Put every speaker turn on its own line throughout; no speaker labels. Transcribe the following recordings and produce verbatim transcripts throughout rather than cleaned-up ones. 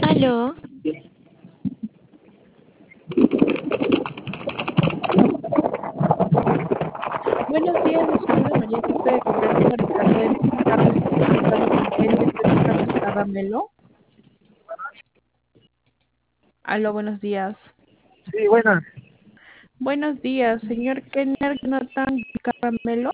Aló.
Buenos días, les saluda María José de Cooperativa Ricardo de Movistar. Me estoy comunicando con Kenneth Ramos Caramelo. Aló, buenos días.
Sí, buenas.
Buenos días, señor Kenneth Jonathan Caramelo.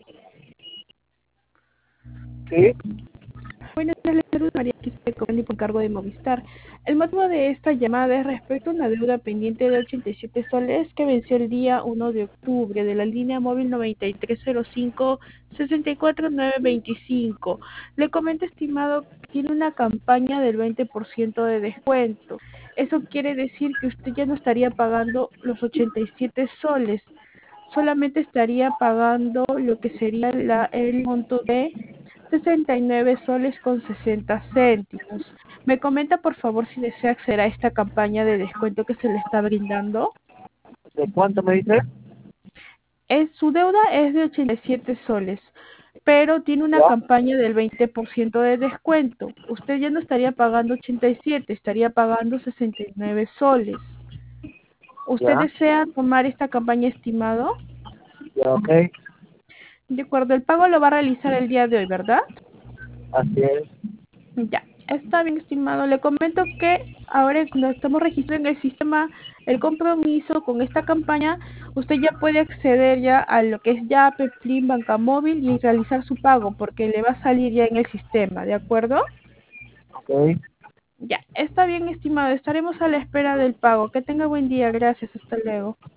Sí.
Buenos días, les saluda María José de Cooperativa por cargo de Movistar. El motivo de esta llamada es respecto a una deuda pendiente de ochenta y siete soles que venció el día uno de octubre de la línea móvil noventa y tres cero cinco sesenta y cuatro nueve veinticinco. Le comento, estimado, que tiene una campaña del veinte por ciento de descuento. Eso quiere decir que usted ya no estaría pagando los ochenta y siete soles, solamente estaría pagando lo que sería la, el monto de sesenta y nueve soles con sesenta céntimos. Me comenta, por favor, si desea acceder a esta campaña de descuento que se le está brindando.
¿De cuánto me dice?
Es, su deuda es de ochenta y siete soles, pero tiene una
Ya,
campaña del veinte por ciento de descuento. Usted ya no estaría pagando ochenta y siete, estaría pagando sesenta y nueve soles. ¿Usted
ya,
desea tomar esta campaña, estimado?
ya, ok.
De acuerdo, el pago lo va a realizar el día de hoy, ¿verdad?
Así es.
Ya, está bien, estimado. Le comento que ahora cuando estamos registrando en el sistema el compromiso con esta campaña, usted ya puede acceder ya a lo que es Yape, Plin, Banca Móvil y realizar su pago porque le va a salir ya en el sistema, ¿de acuerdo?
Ok.
Ya, está bien, estimado. Estaremos a la espera del pago. Que tenga buen día. Gracias. Hasta luego.